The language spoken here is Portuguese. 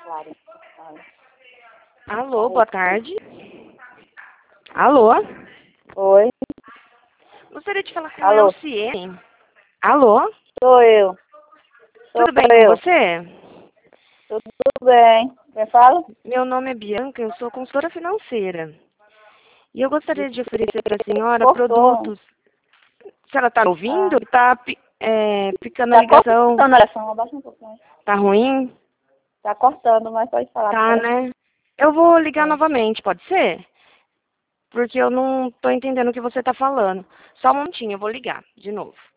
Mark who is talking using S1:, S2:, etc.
S1: Alô, boa tarde. Alô?
S2: Oi.
S1: Gostaria de falar com a
S2: Alô?
S1: Elciene. Alô?
S2: Sou eu. Sou
S1: Tudo bem com
S2: eu.
S1: você?
S2: Tudo bem. Quem fala?
S1: Meu nome é Bianca, eu sou consultora financeira. E eu gostaria de oferecer para a senhora
S2: Cortou.
S1: produtos. Se ela está ouvindo,
S2: Ah.
S1: está picando a
S2: Tá
S1: ligação.
S2: cortando a ligação. Abaixa um pouquinho.
S1: Tá ruim?
S2: Tá cortando, mas pode falar.
S1: Tá, né? Eu vou ligar
S2: É.
S1: novamente, pode ser? Porque eu não estou entendendo o que você está falando. Só um momentinho, eu vou ligar de novo.